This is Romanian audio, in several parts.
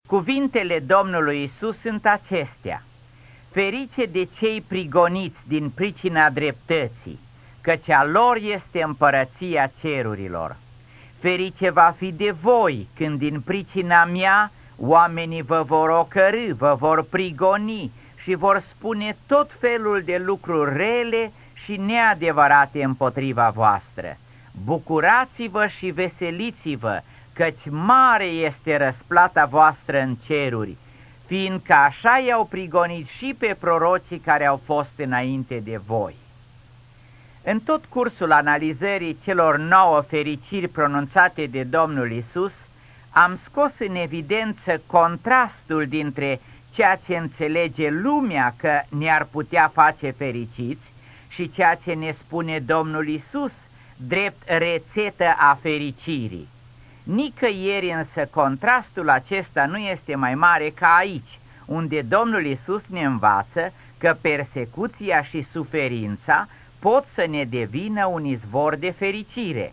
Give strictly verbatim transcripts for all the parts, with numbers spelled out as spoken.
Cuvintele Domnului Iisus sunt acestea: ferice de cei prigoniți din pricina dreptății, căci a lor este împărăția cerurilor. Ferice va fi de voi când din pricina mea oamenii vă vor ocărî, vă vor prigoni și vor spune tot felul de lucruri rele și neadevărate împotriva voastră. Bucurați-vă și veseliți-vă, căci mare este răsplata voastră în ceruri, fiindcă așa i-au prigonit și pe prorocii care au fost înainte de voi. În tot cursul analizării celor nouă fericiri pronunțate de Domnul Iisus, am scos în evidență contrastul dintre ceea ce înțelege lumea că ne-ar putea face fericiți și ceea ce ne spune Domnul Iisus drept rețetă a fericirii. Nicăieri însă contrastul acesta nu este mai mare ca aici, unde Domnul Iisus ne învață că persecuția și suferința pot să ne devină un izvor de fericire.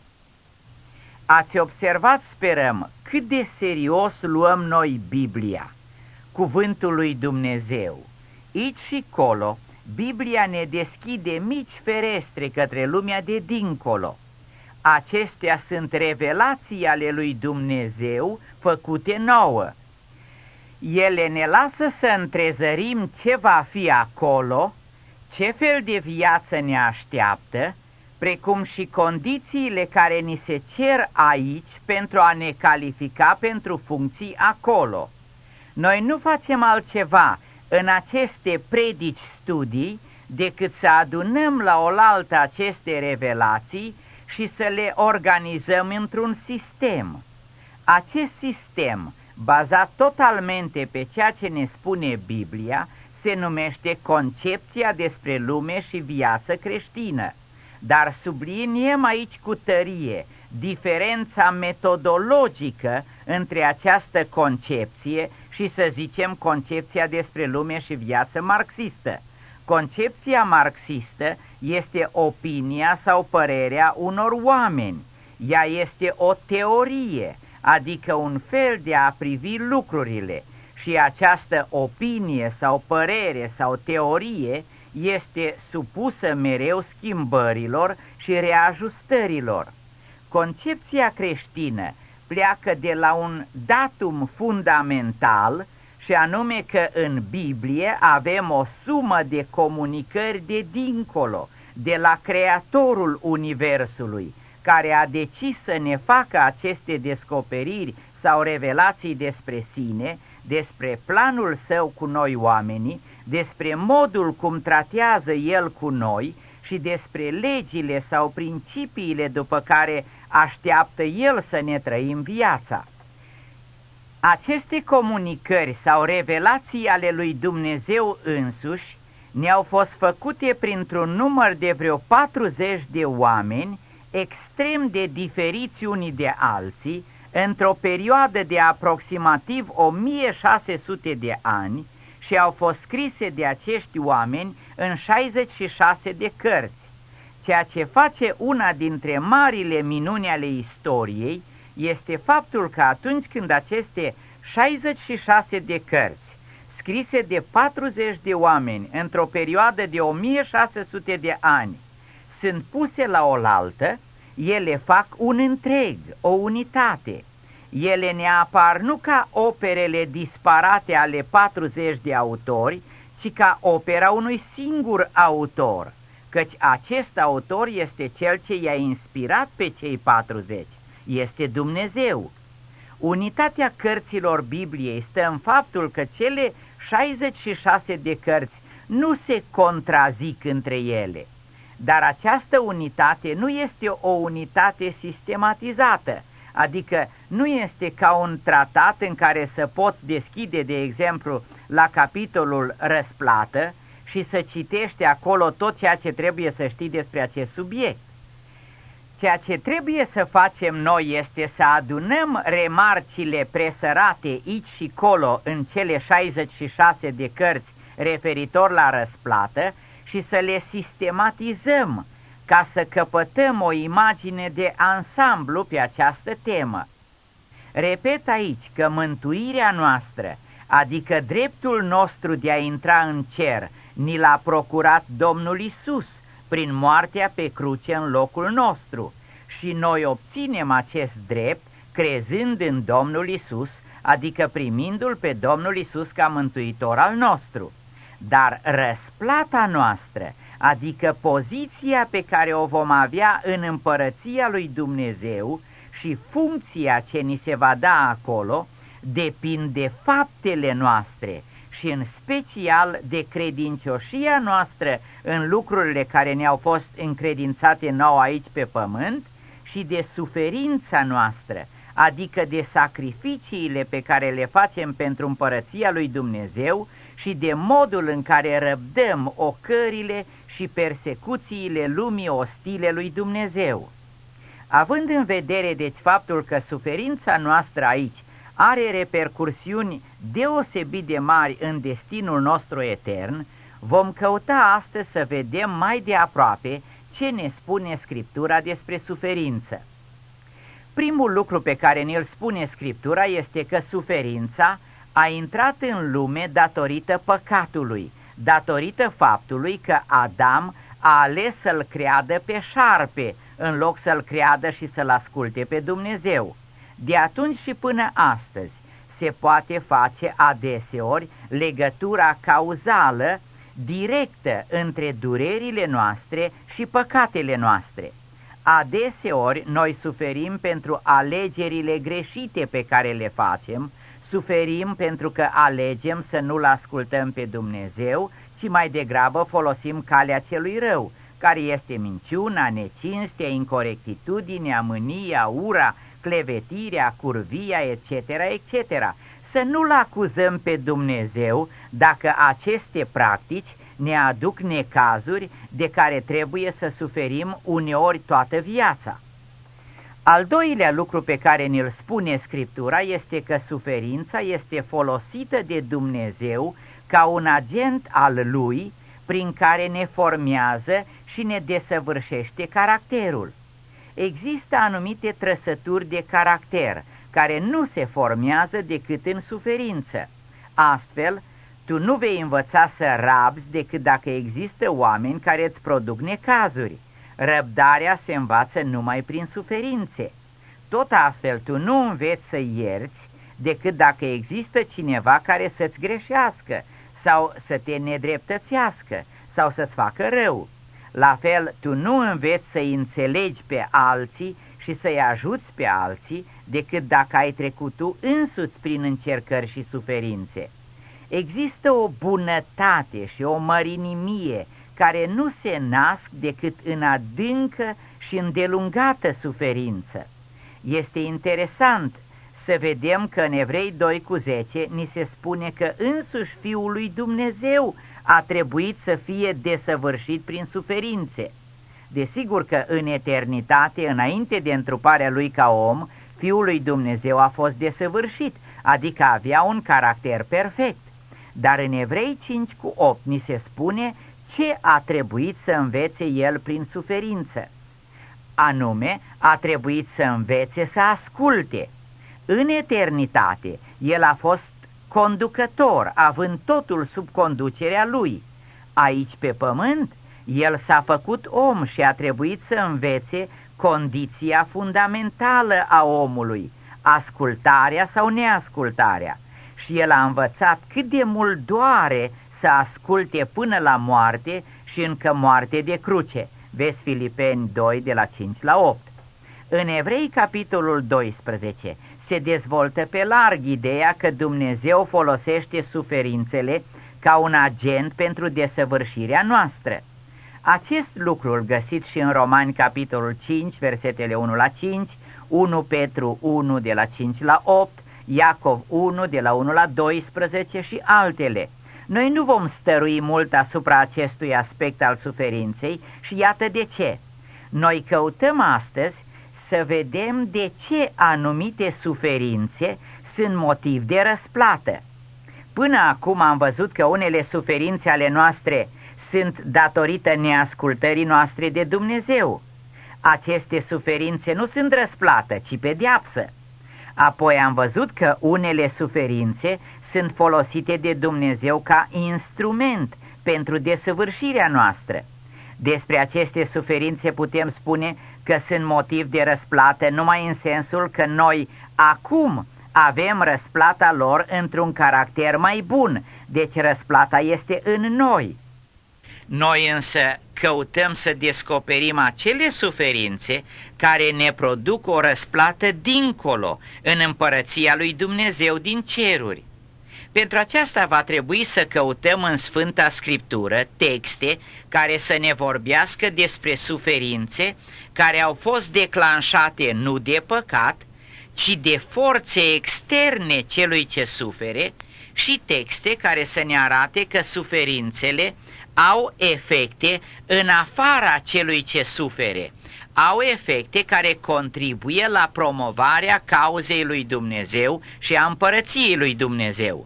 Ați observat, sperăm, cât de serios luăm noi Biblia, cuvântul lui Dumnezeu. Aici și colo, Biblia ne deschide mici ferestre către lumea de dincolo. Acestea sunt revelații ale lui Dumnezeu făcute nouă. Ele ne lasă să întrezărim ce va fi acolo, ce fel de viață ne așteaptă, precum și condițiile care ni se cer aici pentru a ne califica pentru funcții acolo. Noi nu facem altceva în aceste predici studii decât să adunăm la oaltă aceste revelații și să le organizăm într-un sistem. Acest sistem, bazat totalmente pe ceea ce ne spune Biblia, se numește concepția despre lume și viață creștină, dar subliniem aici cu tărie diferența metodologică între această concepție și, să zicem, concepția despre lume și viață marxistă. Concepția marxistă este opinia sau părerea unor oameni. Ea este o teorie, adică un fel de a privi lucrurile, și această opinie sau părere sau teorie este supusă mereu schimbărilor și reajustărilor. Concepția creștină pleacă de la un datum fundamental, și anume că în Biblie avem o sumă de comunicări de dincolo, de la Creatorul Universului, care a decis să ne facă aceste descoperiri sau revelații despre sine, despre planul său cu noi oamenii, despre modul cum tratează el cu noi și despre legile sau principiile după care așteaptă el să ne trăim viața. Aceste comunicări sau revelații ale lui Dumnezeu însuși ne-au fost făcute printr-un număr de vreo patruzeci de oameni, extrem de diferiți unii de alții, într-o perioadă de aproximativ o mie șase sute de ani, și au fost scrise de acești oameni în șaizeci și șase de cărți. Ceea ce face una dintre marile minuni ale istoriei este faptul că atunci când aceste șaizeci și șase de cărți, scrise de patruzeci de oameni într-o perioadă de o mie șase sute de ani, sunt puse la oaltă, ele fac un întreg, o unitate. Ele ne apar nu ca operele disparate ale patruzeci de autori, ci ca opera unui singur autor, căci acest autor este cel ce i-a inspirat pe cei patruzeci, este Dumnezeu. Unitatea cărților Bibliei stă în faptul că cele șaizeci și șase de cărți nu se contrazic între ele, dar această unitate nu este o unitate sistematizată, adică nu este ca un tratat în care să poți deschide, de exemplu, la capitolul răsplată și să citești acolo tot ceea ce trebuie să știi despre acest subiect. Ceea ce trebuie să facem noi este să adunăm remarcile presărate aici și colo în cele șaizeci și șase de cărți referitor la răsplată și să le sistematizăm ca să căpătăm o imagine de ansamblu pe această temă. Repet aici că mântuirea noastră, adică dreptul nostru de a intra în cer, ni l-a procurat Domnul Iisus prin moartea pe cruce în locul nostru și noi obținem acest drept crezând în Domnul Iisus, adică primindu-L pe Domnul Iisus ca mântuitor al nostru. Dar răsplata noastră, adică poziția pe care o vom avea în împărăția lui Dumnezeu și funcția ce ni se va da acolo, depind de faptele noastre și în special de credincioșia noastră în lucrurile care ne-au fost încredințate nouă aici pe pământ și de suferința noastră, adică de sacrificiile pe care le facem pentru împărăția lui Dumnezeu și de modul în care răbdăm ocările și persecuțiile lumii ostile lui Dumnezeu. Având în vedere deci faptul că suferința noastră aici are repercursiuni deosebit de mari în destinul nostru etern, vom căuta astăzi să vedem mai de aproape ce ne spune Scriptura despre suferință. Primul lucru pe care ne-l spune Scriptura este că suferința a intrat în lume datorită păcatului, datorită faptului că Adam a ales să-l creadă pe șarpe, în loc să-l creadă și să-l asculte pe Dumnezeu. De atunci și până astăzi se poate face adeseori legătura cauzală directă între durerile noastre și păcatele noastre. Adeseori noi suferim pentru alegerile greșite pe care le facem, suferim pentru că alegem să nu-L ascultăm pe Dumnezeu, ci mai degrabă folosim calea celui rău, care este minciuna, necinstea, incorectitudinea, mânia, ura, clevetirea, curvia, et cetera, et cetera. Să nu-L acuzăm pe Dumnezeu dacă aceste practici ne aduc necazuri de care trebuie să suferim uneori toată viața. Al doilea lucru pe care ne-l spune Scriptura este că suferința este folosită de Dumnezeu ca un agent al Lui prin care ne formează și ne desăvârșește caracterul. Există anumite trăsături de caracter care nu se formează decât în suferință. Astfel, tu nu vei învăța să rabzi decât dacă există oameni care îți produc necazuri. Răbdarea se învață numai prin suferințe. Tot astfel, tu nu înveți să ierți decât dacă există cineva care să-ți greșească sau să te nedreptățească sau să-ți facă rău. La fel, tu nu înveți să-i înțelegi pe alții și să-i ajuți pe alții decât dacă ai trecut tu însuți prin încercări și suferințe. Există o bunătate și o mărinimie care nu se nasc decât în adâncă și îndelungată suferință. Este interesant să vedem că în Evrei doi cu zece ni se spune că însuși Fiul lui Dumnezeu a trebuit să fie desăvârșit prin suferințe. Desigur că în eternitate, înainte de întruparea lui ca om, Fiul lui Dumnezeu a fost desăvârșit, adică avea un caracter perfect. Dar în Evrei cinci cu opt ni se spune ce a trebuit să învețe el prin suferință. Anume, a trebuit să învețe să asculte. În eternitate, el a fost conducător, având totul sub conducerea lui. Aici pe pământ, el s-a făcut om și a trebuit să învețe condiția fundamentală a omului, ascultarea sau neascultarea. Și el a învățat cât de mult doare să asculte până la moarte și încă moarte de cruce. Vezi Filipeni doi de la cinci la opt. În Evrei capitolul doisprezece se dezvoltă pe larg ideea că Dumnezeu folosește suferințele ca un agent pentru desăvârșirea noastră. Acest lucru îl găsiți și în Romani capitolul cinci, versetele unu la cinci, unu Petru unu de la cinci la opt, Iacov unu de la unu la doisprezece și altele. Noi nu vom stărui mult asupra acestui aspect al suferinței și iată de ce. Noi căutăm astăzi să vedem de ce anumite suferințe sunt motiv de răsplată. Până acum am văzut că unele suferințe ale noastre sunt datorită neascultării noastre de Dumnezeu. Aceste suferințe nu sunt răsplată, ci pedeapsă. Apoi am văzut că unele suferințe sunt folosite de Dumnezeu ca instrument pentru desăvârșirea noastră. Despre aceste suferințe putem spune că sunt motiv de răsplată numai în sensul că noi acum avem răsplata lor într-un caracter mai bun, deci răsplata este în noi. Noi însă căutăm să descoperim acele suferințe care ne produc o răsplată dincolo, în împărăția lui Dumnezeu din ceruri. Pentru aceasta va trebui să căutăm în Sfânta Scriptură texte care să ne vorbească despre suferințe care au fost declanșate nu de păcat, ci de forțe externe celui ce sufere, și texte care să ne arate că suferințele au efecte în afara celui ce sufere, au efecte care contribuie la promovarea cauzei lui Dumnezeu și a împărăției lui Dumnezeu.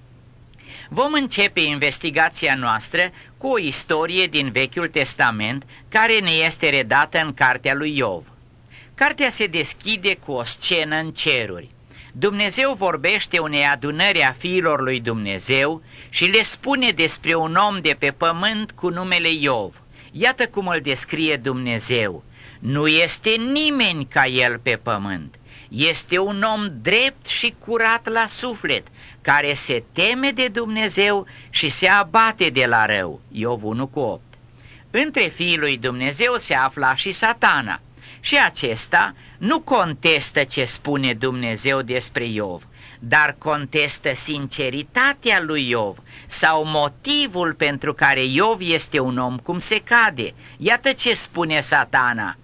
Vom începe investigația noastră cu o istorie din Vechiul Testament care ne este redată în cartea lui Iov. Cartea se deschide cu o scenă în ceruri. Dumnezeu vorbește unei adunări a fiilor lui Dumnezeu și le spune despre un om de pe pământ cu numele Iov. Iată cum îl descrie Dumnezeu. Nu este nimeni ca el pe pământ. Este un om drept și curat la suflet, care se teme de Dumnezeu și se abate de la rău. Iov unu cu opt. Între fiii lui Dumnezeu se afla și Satana. Și acesta nu contestă ce spune Dumnezeu despre Iov, dar contestă sinceritatea lui Iov sau motivul pentru care Iov este un om cum se cade. Iată ce spune Satana.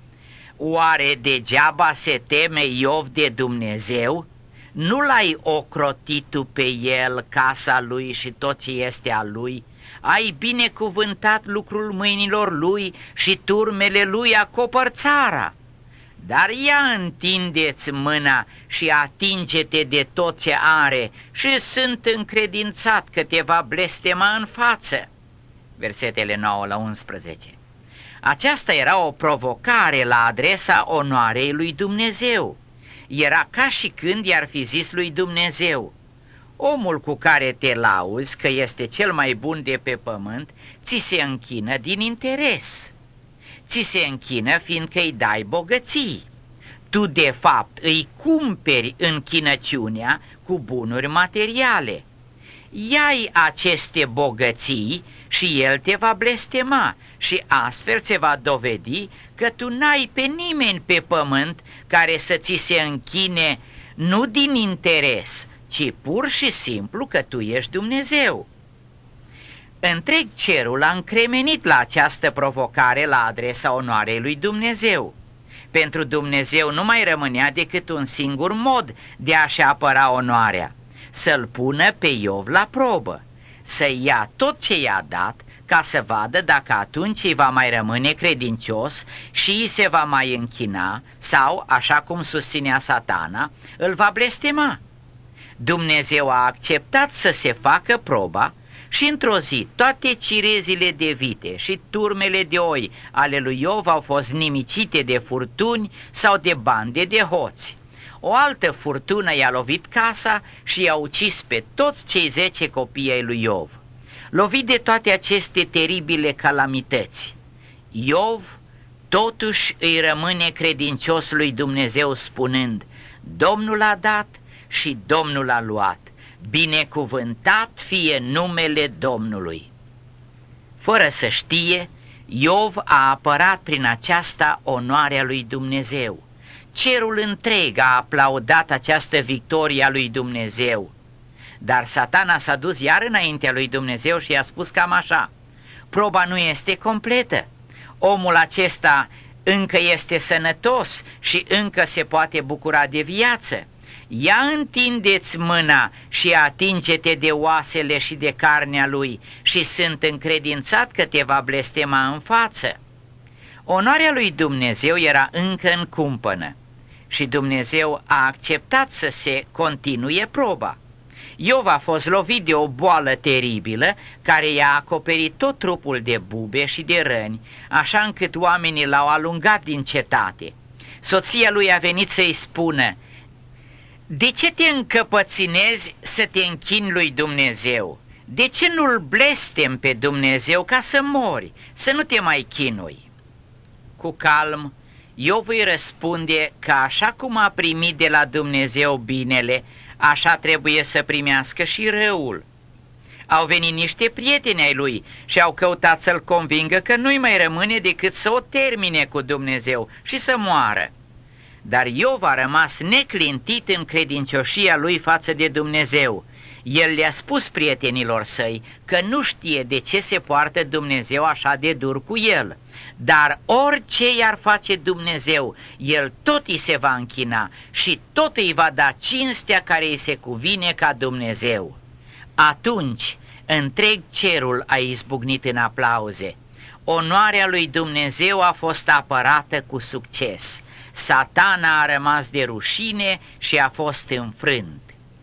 Oare degeaba se teme Iov de Dumnezeu? Nu l-ai ocrotit tu pe el, casa lui și tot ce este al lui? Ai binecuvântat lucrul mâinilor lui și turmele lui acopăr țara. Dar ia întindeți mâna și atinge-te de tot ce are și sunt încredințat că te va blestema în față. Versetele nouă la unsprezece. Aceasta era o provocare la adresa onoarei lui Dumnezeu. Era ca și când i-ar fi zis lui Dumnezeu: omul cu care te lauzi că este cel mai bun de pe pământ, ți se închină din interes. Ți se închină fiindcă îi dai bogății. Tu de fapt îi cumperi închinăciunea cu bunuri materiale. Ia-i aceste bogății și el te va blestema și astfel se va dovedi că tu n-ai pe nimeni pe pământ care să ți se închine nu din interes, ci pur și simplu că tu ești Dumnezeu. Întreg cerul a încremenit la această provocare la adresa onoarei lui Dumnezeu. Pentru Dumnezeu nu mai rămânea decât un singur mod de a-și apăra onoarea: să-l pună pe Iov la probă, să ia tot ce i-a dat, ca să vadă dacă atunci îi va mai rămâne credincios și îi se va mai închina sau, așa cum susținea Satana, îl va blestema. Dumnezeu a acceptat să se facă proba și într-o zi toate cirezile de vite și turmele de oi ale lui Iov au fost nimicite de furtuni sau de bande de hoți. O altă furtună i-a lovit casa și i-a ucis pe toți cei zece copii ai lui Iov. Lovit de toate aceste teribile calamități, Iov totuși îi rămâne credincios lui Dumnezeu spunând: Domnul a dat și Domnul a luat, binecuvântat fie numele Domnului. Fără să știe, Iov a apărat prin aceasta onoarea lui Dumnezeu. Cerul întreg a aplaudat această victorie a lui Dumnezeu. Dar Satana s-a dus iar înaintea lui Dumnezeu și i-a spus cam așa: proba nu este completă. Omul acesta încă este sănătos și încă se poate bucura de viață. Ia întindeți mâna și atinge-te de oasele și de carnea lui și sunt încredințat că te va blestema în față. Onoarea lui Dumnezeu era încă în cumpănă și Dumnezeu a acceptat să se continue proba. Iov a fost lovit de o boală teribilă care i-a acoperit tot trupul de bube și de răni, așa încât oamenii l-au alungat din cetate. Soția lui a venit să-i spună: De ce te încăpățânezi să te închini lui Dumnezeu? De ce nu-L blestem pe Dumnezeu ca să mori, să nu te mai chinui? Cu calm, Iov îi răspunde că așa cum a primit de la Dumnezeu binele, așa trebuie să primească și răul. Au venit niște prieteni ai lui și au căutat să-l convingă că nu-i mai rămâne decât să o termine cu Dumnezeu și să moară. Dar Iov a rămas neclintit în credincioșia lui față de Dumnezeu. El le-a spus prietenilor săi că nu știe de ce se poartă Dumnezeu așa de dur cu el. Dar orice i-ar face Dumnezeu, el tot îi se va închina și tot îi va da cinstea care îi se cuvine ca Dumnezeu. Atunci, întreg cerul a izbucnit în aplauze. Onoarea lui Dumnezeu a fost apărată cu succes. Satana a rămas de rușine și a fost înfrânt.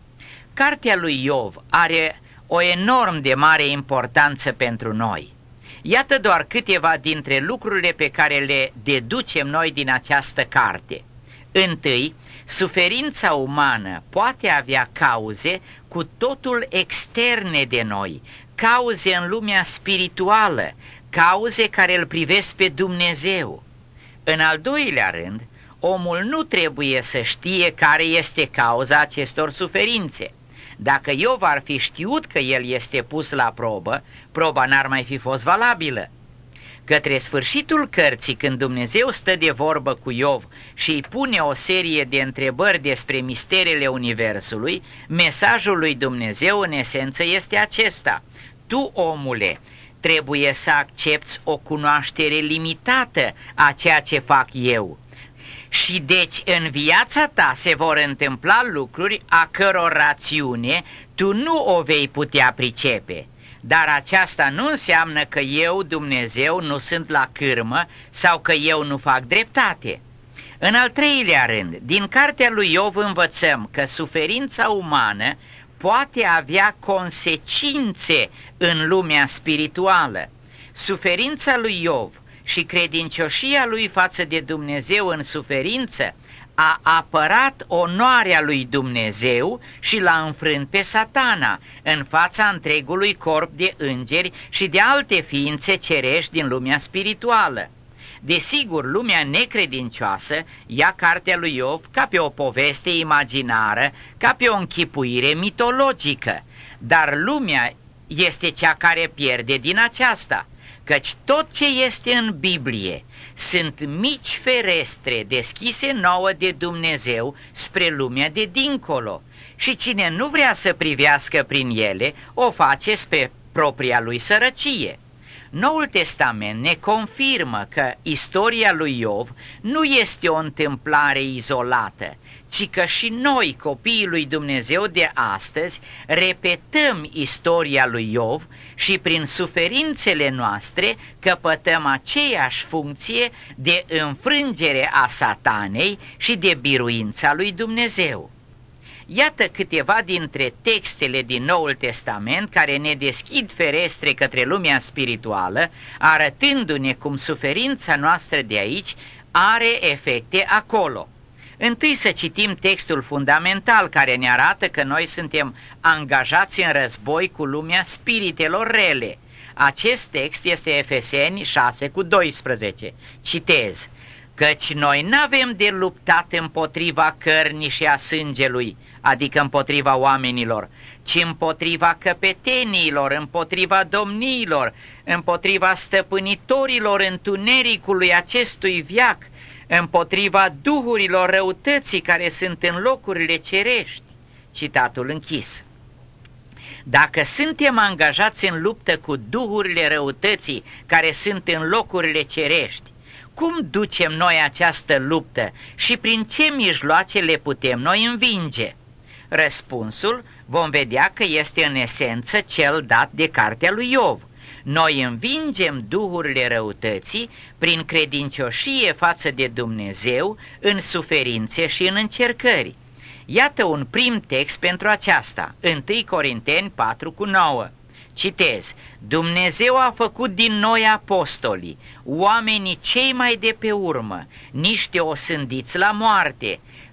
Cartea lui Iov are o enorm de mare importanță pentru noi. Iată doar câteva dintre lucrurile pe care le deducem noi din această carte. Întâi, suferința umană poate avea cauze cu totul externe de noi, cauze în lumea spirituală, cauze care îl privesc pe Dumnezeu. În al doilea rând, omul nu trebuie să știe care este cauza acestor suferințe. Dacă Iov ar fi știut că el este pus la probă, proba n-ar mai fi fost valabilă. Către sfârșitul cărții, când Dumnezeu stă de vorbă cu Iov și îi pune o serie de întrebări despre misterele universului, mesajul lui Dumnezeu în esență este acesta: tu, omule, trebuie să accepți o cunoaștere limitată a ceea ce fac eu. Și deci în viața ta se vor întâmpla lucruri a căror rațiune tu nu o vei putea pricepe. Dar aceasta nu înseamnă că eu, Dumnezeu, nu sunt la cârmă sau că eu nu fac dreptate. În al treilea rând, din cartea lui Iov învățăm că suferința umană poate avea consecințe în lumea spirituală. Suferința lui Iov și credincioșia lui față de Dumnezeu în suferință a apărat onoarea lui Dumnezeu și l-a înfrânt pe Satana în fața întregului corp de îngeri și de alte ființe cerești din lumea spirituală. Desigur, lumea necredincioasă ia cartea lui Iov ca pe o poveste imaginară, ca pe o închipuire mitologică, dar lumea este cea care pierde din aceasta, căci tot ce este în Biblie sunt mici ferestre deschise nouă de Dumnezeu spre lumea de dincolo și cine nu vrea să privească prin ele, o face spre propria lui sărăcie. Noul Testament ne confirmă că istoria lui Iov nu este o întâmplare izolată, ci că și noi, copiii lui Dumnezeu de astăzi, repetăm istoria lui Iov și prin suferințele noastre căpătăm aceeași funcție de înfrângere a Satanei și de biruința lui Dumnezeu. Iată câteva dintre textele din Noul Testament care ne deschid ferestre către lumea spirituală, arătându-ne cum suferința noastră de aici are efecte acolo. Întâi să citim textul fundamental care ne arată că noi suntem angajați în război cu lumea spiritelor rele. Acest text este Efeseni șase cu doisprezece. Citez: căci noi n-avem de luptat împotriva cărnii și a sângelui, adică împotriva oamenilor, ci împotriva căpeteniilor, împotriva domniilor, împotriva stăpânitorilor întunericului acestui veac, împotriva duhurilor răutății care sunt în locurile cerești. Citatul închis. Dacă suntem angajați în luptă cu duhurile răutății care sunt în locurile cerești, cum ducem noi această luptă și prin ce mijloace le putem noi învinge? Răspunsul vom vedea că este în esență cel dat de cartea lui Iov. Noi învingem duhurile răutății prin credincioșie față de Dumnezeu în suferințe și în încercări. Iată un prim text pentru aceasta, întâi Corinteni patru cu nouă. Citez: Dumnezeu a făcut din noi apostolii, oamenii cei mai de pe urmă, niște osândiți la moarte,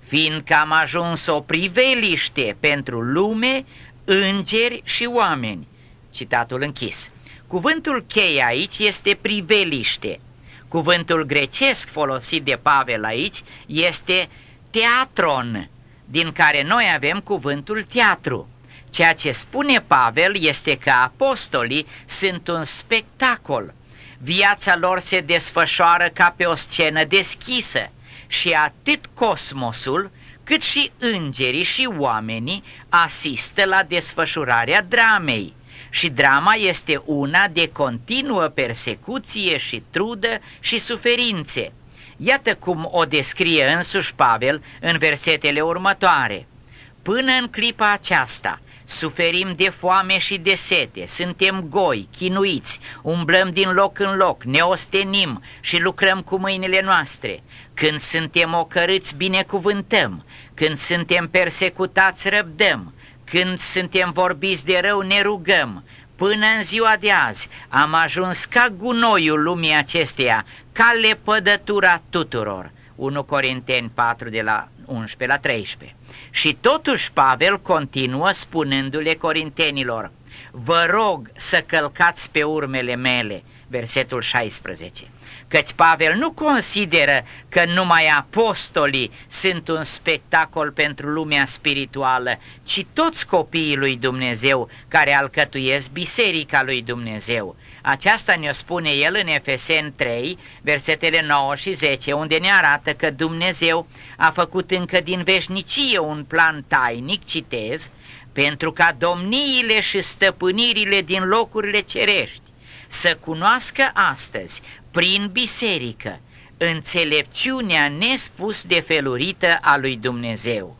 fiindcă am ajuns o priveliște pentru lume, îngeri și oameni. Citatul închis. Cuvântul cheie aici este priveliște. Cuvântul grecesc folosit de Pavel aici este teatron, din care noi avem cuvântul teatru. Ceea ce spune Pavel este că apostolii sunt un spectacol. Viața lor se desfășoară ca pe o scenă deschisă și atât cosmosul, cât și îngerii și oamenii asistă la desfășurarea dramei. Și drama este una de continuă persecuție și trudă și suferințe. Iată cum o descrie însuși Pavel în versetele următoare. Până în clipa aceasta suferim de foame și de sete, suntem goi, chinuiți, umblăm din loc în loc, ne ostenim și lucrăm cu mâinile noastre. Când suntem ocărâți, binecuvântăm, când suntem persecutați, răbdăm, când suntem vorbiți de rău, ne rugăm. Până în ziua de azi am ajuns ca gunoiul lumii acesteia, ca lepădătura tuturor. unu Corinteni patru, de la unsprezece la treisprezece. Și totuși Pavel continuă spunându-le corintenilor, vă rog să călcați pe urmele mele, versetul șaisprezece. Căci Pavel nu consideră că numai apostolii sunt un spectacol pentru lumea spirituală, ci toți copiii lui Dumnezeu care alcătuiesc biserica lui Dumnezeu. Aceasta ne-o spune el în Efeseni trei, versetele nouă și zece, unde ne arată că Dumnezeu a făcut încă din veșnicie un plan tainic, citez, pentru ca domniile și stăpânirile din locurile cerești să cunoască astăzi, prin biserică, înțelepciunea nespus de felurită a lui Dumnezeu.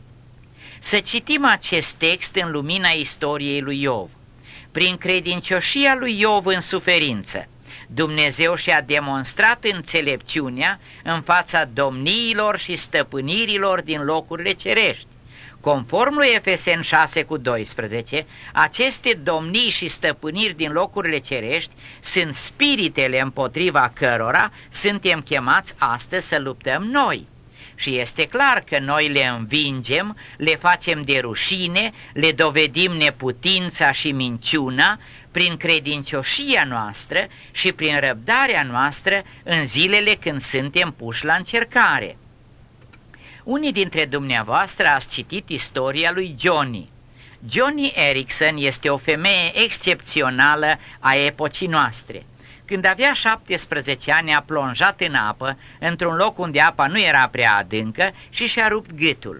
Să citim acest text în lumina istoriei lui Iov. Prin credincioșia lui Iov în suferință, Dumnezeu și-a demonstrat înțelepciunea în fața domniilor și stăpânirilor din locurile cerești. Conform lui Efeseni șase cu doisprezece, aceste domnii și stăpâniri din locurile cerești sunt spiritele împotriva cărora suntem chemați astăzi să luptăm noi. Și este clar că noi le învingem, le facem de rușine, le dovedim neputința și minciuna prin credincioșia noastră și prin răbdarea noastră în zilele când suntem puși la încercare. Unii dintre dumneavoastră ați citit istoria lui Joni. Joni Eareckson este o femeie excepțională a epocii noastre. Când avea șaptesprezece ani a plonjat în apă, într-un loc unde apa nu era prea adâncă și și-a rupt gâtul.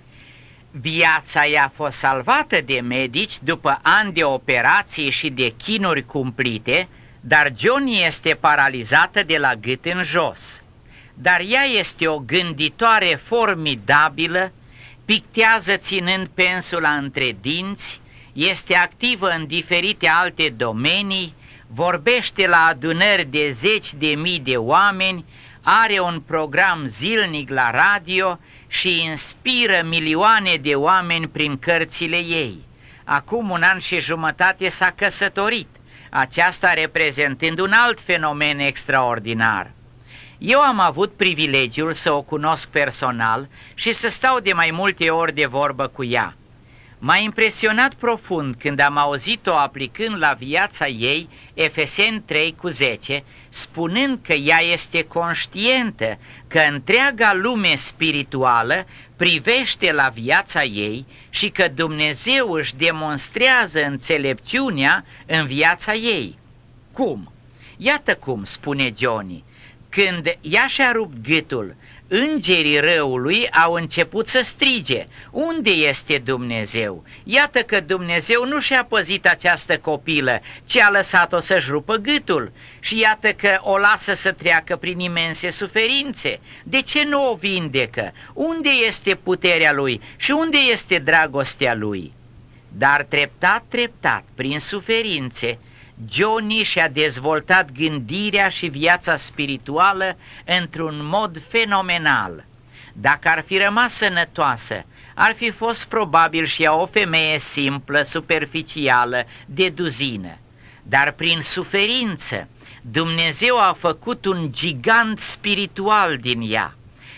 Viața i-a fost salvată de medici după ani de operații și de chinuri cumplite, dar Joni este paralizată de la gât în jos. Dar ea este o gânditoare formidabilă, pictează ținând pensula între dinți, este activă în diferite alte domenii, vorbește la adunări de zeci de mii de oameni, are un program zilnic la radio și inspiră milioane de oameni prin cărțile ei. Acum un an și jumătate s-a căsătorit, aceasta reprezentând un alt fenomen extraordinar. Eu am avut privilegiul să o cunosc personal și să stau de mai multe ori de vorbă cu ea. M-a impresionat profund când am auzit-o aplicând la viața ei Efeseni trei cu zece, spunând că ea este conștientă că întreaga lume spirituală privește la viața ei și că Dumnezeu își demonstrează înțelepciunea în viața ei. Cum? Iată cum, spune Joni. Când ea și-a rupt gâtul, îngerii răului au început să strige, unde este Dumnezeu? Iată că Dumnezeu nu și-a păzit această copilă, ci a lăsat-o să-și rupă gâtul și iată că o lasă să treacă prin imense suferințe. De ce nu o vindecă? Unde este puterea lui și unde este dragostea lui? Dar treptat, treptat, prin suferințe, Joni și-a dezvoltat gândirea și viața spirituală într-un mod fenomenal. Dacă ar fi rămas sănătoasă, ar fi fost probabil și ea o femeie simplă, superficială, de duzină. Dar prin suferință, Dumnezeu a făcut un gigant spiritual din ea.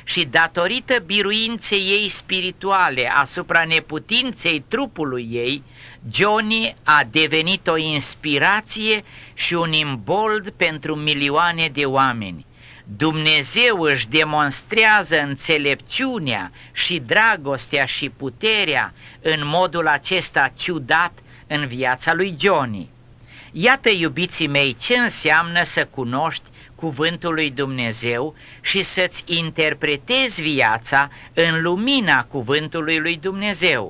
și datorită biruinței ei spirituale asupra neputinței trupului ei, Johnny a devenit o inspirație și un imbold pentru milioane de oameni. Dumnezeu își demonstrează înțelepciunea și dragostea și puterea în modul acesta ciudat în viața lui Johnny. Iată, iubiții mei, ce înseamnă să cunoști cuvântul lui Dumnezeu și să-ți interpretezi viața în lumina cuvântului lui Dumnezeu.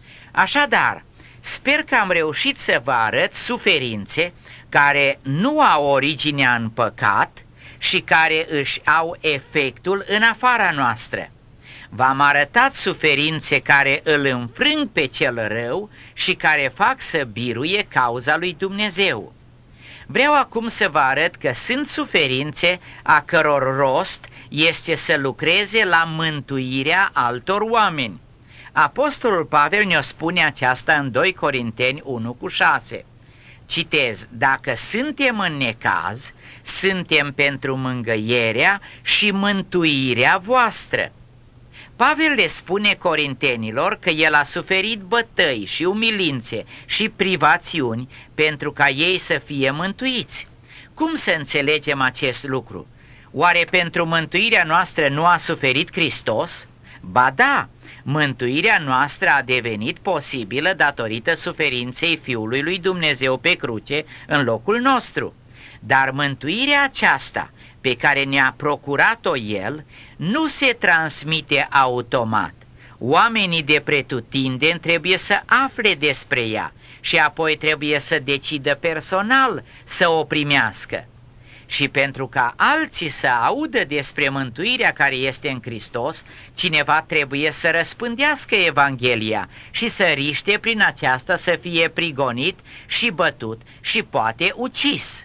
Așadar, sper că am reușit să vă arăt suferințe care nu au originea în păcat și care își au efectul în afara noastră. V-am arătat suferințe care îl înfrâng pe cel rău și care fac să biruie cauza lui Dumnezeu. Vreau acum să vă arăt că sunt suferințe a căror rost este să lucreze la mântuirea altor oameni. Apostolul Pavel ne-o spune aceasta în doi Corinteni unu cu șase. Citez: dacă suntem în necaz, suntem pentru mângâierea și mântuirea voastră. Pavel le spune corintenilor că el a suferit bătăi și umilințe și privațiuni pentru ca ei să fie mântuiți. Cum să înțelegem acest lucru? Oare pentru mântuirea noastră nu a suferit Hristos? Ba da, mântuirea noastră a devenit posibilă datorită suferinței Fiului lui Dumnezeu pe cruce în locul nostru. Dar mântuirea aceasta pe care ne-a procurat-o El nu se transmite automat. Oamenii de pretutindeni trebuie să afle despre ea și apoi trebuie să decidă personal să o primească. Și pentru ca alții să audă despre mântuirea care este în Hristos, cineva trebuie să răspândească Evanghelia și să riște prin aceasta să fie prigonit și bătut și poate ucis.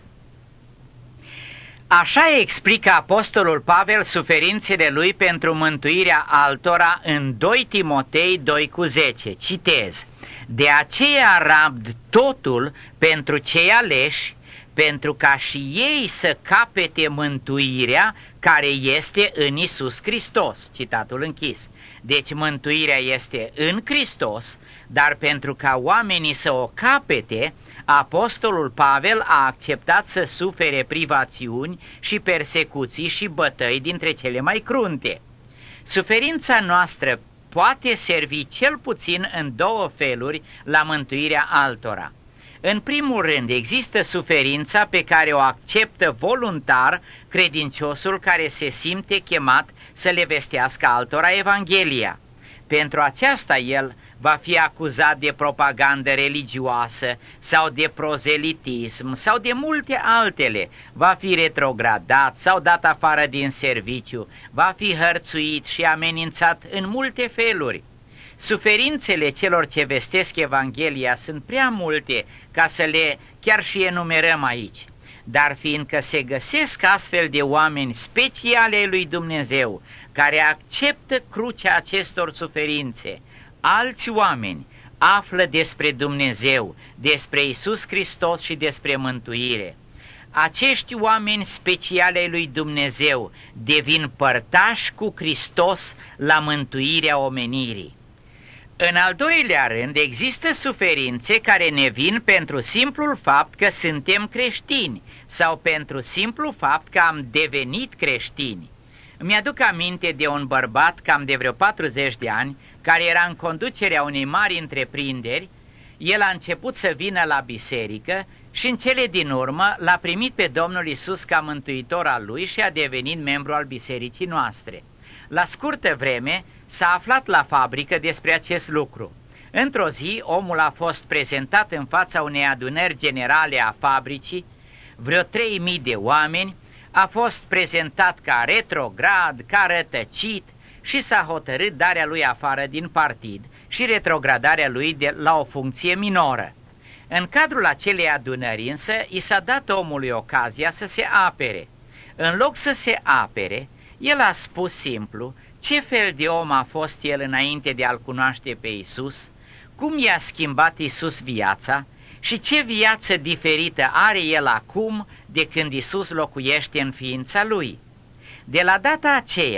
Așa explică apostolul Pavel suferințele lui pentru mântuirea altora în doi Timotei doi cu zece. Citez: de aceea rabd totul pentru cei aleși, pentru ca și ei să capete mântuirea care este în Iisus Hristos. Citatul închis. Deci mântuirea este în Hristos, dar pentru ca oamenii să o capete, apostolul Pavel a acceptat să sufere privațiuni și persecuții și bătăi dintre cele mai crunte. Suferința noastră poate servi cel puțin în două feluri la mântuirea altora. În primul rând, există suferința pe care o acceptă voluntar credinciosul care se simte chemat să le vestească altora Evanghelia. Pentru aceasta el va fi acuzat de propagandă religioasă sau de prozelitism sau de multe altele, va fi retrogradat sau dat afară din serviciu, va fi hărțuit și amenințat în multe feluri. Suferințele celor ce vestesc Evanghelia sunt prea multe ca să le chiar și enumerăm aici, dar fiindcă se găsesc astfel de oameni speciale ai lui Dumnezeu care acceptă crucea acestor suferințe, alți oameni află despre Dumnezeu, despre Iisus Hristos și despre mântuire. Acești oameni speciale ai lui Dumnezeu devin părtași cu Hristos la mântuirea omenirii. În al doilea rând, există suferințe care ne vin pentru simplul fapt că suntem creștini sau pentru simplul fapt că am devenit creștini. Îmi aduc aminte de un bărbat cam de vreo patruzeci de ani care era în conducerea unei mari întreprinderi. El a început să vină la biserică și în cele din urmă l-a primit pe Domnul Iisus ca mântuitor al lui și a devenit membru al bisericii noastre. La scurtă vreme s-a aflat la fabrică despre acest lucru. Într-o zi, omul a fost prezentat în fața unei adunări generale a fabricii, vreo trei mii de oameni, a fost prezentat ca retrograd, ca rătăcit și s-a hotărât darea lui afară din partid și retrogradarea lui de la o funcție minoră. În cadrul acelei adunări însă i s-a dat omului ocazia să se apere. În loc să se apere, el a spus simplu ce fel de om a fost el înainte de a-L cunoaște pe Iisus, cum i-a schimbat Iisus viața și ce viață diferită are el acum de când Iisus locuiește în ființa lui. De la data aceea,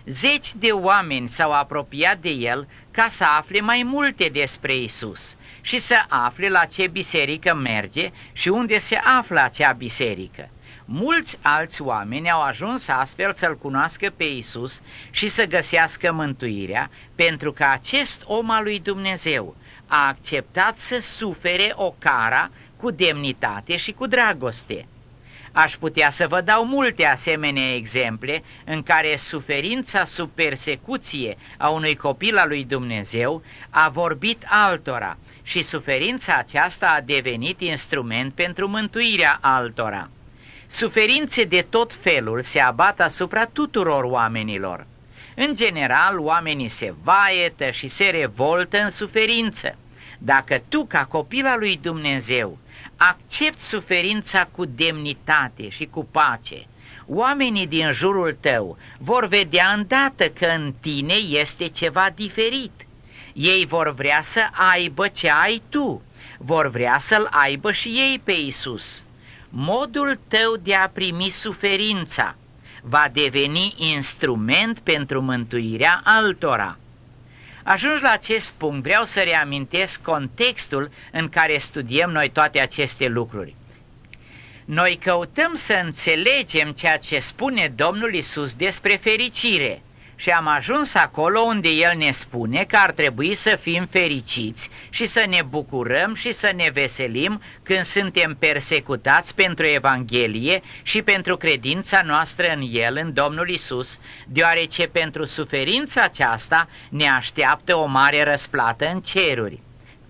Zeci de oameni s-au apropiat de el ca să afle mai multe despre Isus și să afle la ce biserică merge și unde se află acea biserică. Mulți alți oameni au ajuns astfel să-L cunoască pe Isus și să găsească mântuirea, pentru că acest om al lui Dumnezeu a acceptat să sufere o cara cu demnitate și cu dragoste. Aș putea să vă dau multe asemenea exemple în care suferința sub persecuție a unui copil al lui Dumnezeu a vorbit altora și suferința aceasta a devenit instrument pentru mântuirea altora. Suferințe de tot felul se abat asupra tuturor oamenilor. În general, oamenii se vaietă și se revoltă în suferință. Dacă tu, ca copil al lui Dumnezeu, accepti suferința cu demnitate și cu pace, oamenii din jurul tău vor vedea îndată că în tine este ceva diferit. Ei vor vrea să aibă ce ai tu, vor vrea să-L aibă și ei pe Isus. Modul tău de a primi suferința va deveni instrument pentru mântuirea altora. Ajuns la acest punct, vreau să reamintesc contextul în care studiem noi toate aceste lucruri. Noi căutăm să înțelegem ceea ce spune Domnul Isus despre fericire și am ajuns acolo unde El ne spune că ar trebui să fim fericiți și să ne bucurăm și să ne veselim când suntem persecutați pentru Evanghelie și pentru credința noastră în El, în Domnul Isus, deoarece pentru suferința aceasta ne așteaptă o mare răsplată în ceruri.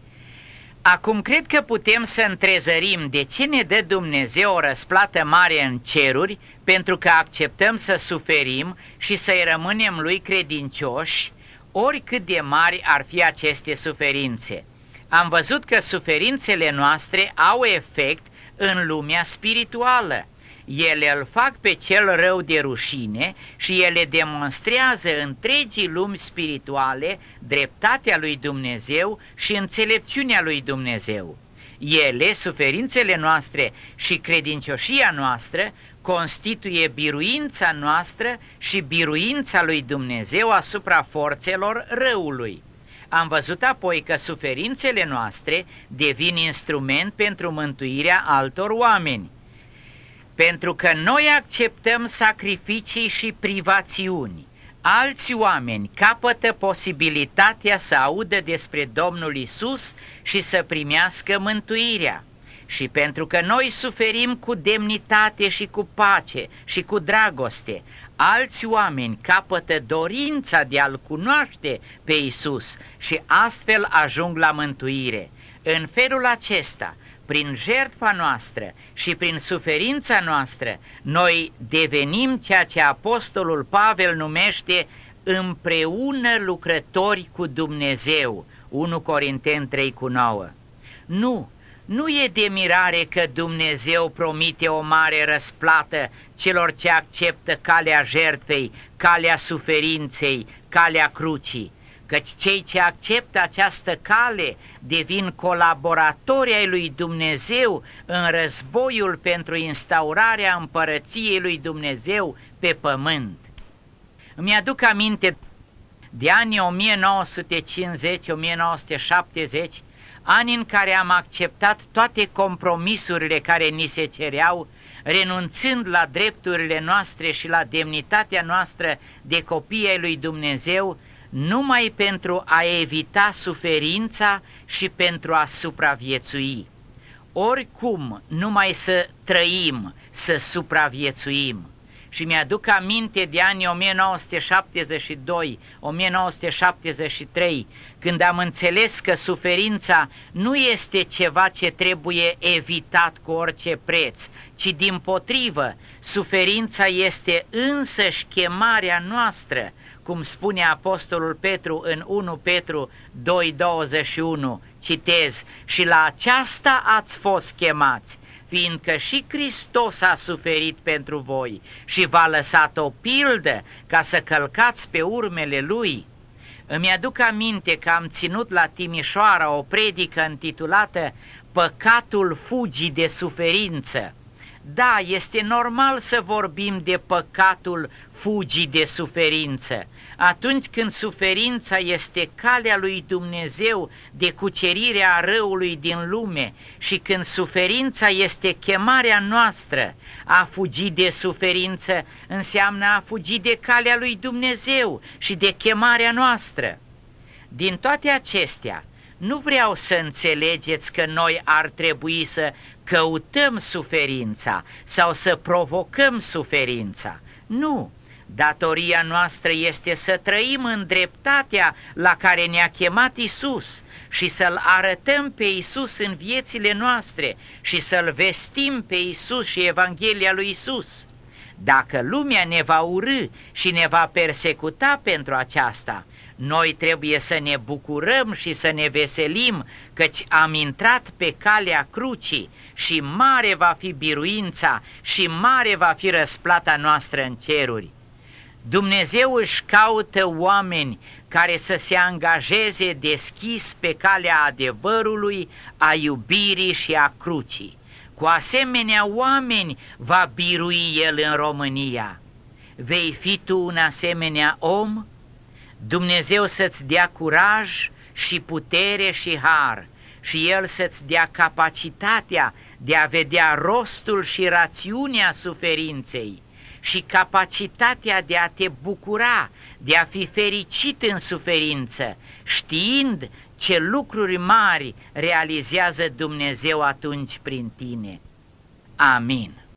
Acum cred că putem să întrezărim de ce ne dă Dumnezeu o răsplată mare în ceruri, pentru că acceptăm să suferim și să-i rămânem Lui credincioși, oricât de mari ar fi aceste suferințe. Am văzut că suferințele noastre au efect în lumea spirituală. Ele îl fac pe cel rău de rușine și ele demonstrează întregii lumi spirituale dreptatea lui Dumnezeu și înțelepciunea lui Dumnezeu. Ele, suferințele noastre și credincioșia noastră, constituie biruința noastră și biruința lui Dumnezeu asupra forțelor răului. Am văzut apoi că suferințele noastre devin instrument pentru mântuirea altor oameni. Pentru că noi acceptăm sacrificii și privațiuni, alți oameni capătă posibilitatea să audă despre Domnul Isus și să primească mântuirea. Și pentru că noi suferim cu demnitate și cu pace și cu dragoste, alți oameni capătă dorința de a-L cunoaște pe Isus și astfel ajung la mântuire. În felul acesta, prin jertfa noastră și prin suferința noastră, noi devenim ceea ce apostolul Pavel numește împreună lucrători cu Dumnezeu, unu Corinteni trei cu nouă. Nu, nu e de mirare că Dumnezeu promite o mare răsplată celor ce acceptă calea jertfei, calea suferinței, calea crucii, căci cei ce acceptă această cale devin colaboratori ai lui Dumnezeu în războiul pentru instaurarea împărăției lui Dumnezeu pe pământ. Îmi aduc aminte de anii o mie nouă sute cincizeci - o mie nouă sute șaptezeci, ani în care am acceptat toate compromisurile care ni se cereau, renunțând la drepturile noastre și la demnitatea noastră de copii ai lui Dumnezeu, numai pentru a evita suferința și pentru a supraviețui. Oricum, numai să trăim, să supraviețuim. Și mi-aduc aminte de anii o mie nouă sute șaptezeci și doi - o mie nouă sute șaptezeci și trei, când am înțeles că suferința nu este ceva ce trebuie evitat cu orice preț, ci dimpotrivă, suferința este însăși chemarea noastră, cum spune apostolul Petru în unu Petru doi douăzeci și unu, citez, și la aceasta ați fost chemați, fiindcă și Hristos a suferit pentru voi și v-a lăsat o pildă ca să călcați pe urmele Lui. Îmi aduc aminte că am ținut la Timișoara o predică intitulată Păcatul fugii de suferință. Da, este normal să vorbim de păcatul fugii de suferință, atunci când suferința este calea lui Dumnezeu de cucerirea răului din lume și când suferința este chemarea noastră. A fugi de suferință înseamnă a fugi de calea lui Dumnezeu și de chemarea noastră. Din toate acestea, nu vreau să înțelegeți că noi ar trebui să căutăm suferința sau să provocăm suferința. Nu! Datoria noastră este să trăim în dreptatea la care ne-a chemat Iisus și să-L arătăm pe Iisus în viețile noastre și să-L vestim pe Iisus și Evanghelia lui Iisus. Dacă lumea ne va urî și ne va persecuta pentru aceasta, noi trebuie să ne bucurăm și să ne veselim, căci am intrat pe calea crucii și mare va fi biruința și mare va fi răsplata noastră în ceruri. Dumnezeu își caută oameni care să se angajeze deschis pe calea adevărului, a iubirii și a crucii. Cu asemenea oameni va birui El în România. Vei fi tu un asemenea om? Dumnezeu să-ți dea curaj și putere și har și El să-ți dea capacitatea de a vedea rostul și rațiunea suferinței și capacitatea de a te bucura, de a fi fericit în suferință, știind ce lucruri mari realizează Dumnezeu atunci prin tine. Amin.